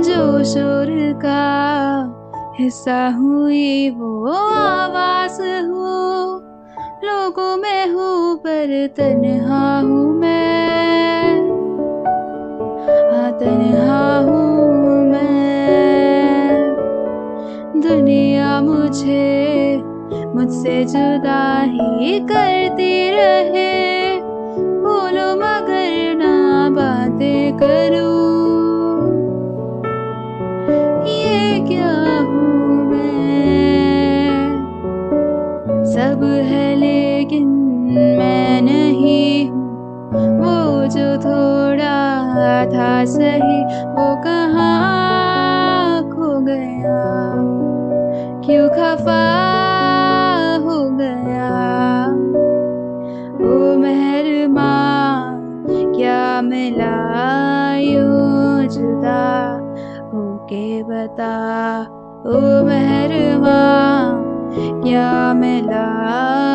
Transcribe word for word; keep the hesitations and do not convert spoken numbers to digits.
जो शोर का हिस्सा हुई वो आवाज हूँ। लोगों में हूँ पर तन्हा हूँ मैं, हाँ तन्हा हूँ मैं। दुनिया मुझे मुझसे जुदा ही करती रहे, बोलो मगर ना बातें करूं। ये क्या हूँ मैं, सब है लेकिन मैं नहीं हूँ। वो जो थोड़ा था सही वो कहाँ खो गया, क्यों खफा हो गया। ओ मेहरमा क्या मिला यूं जुदा होके बता। ओ मेहरमा क्या मिला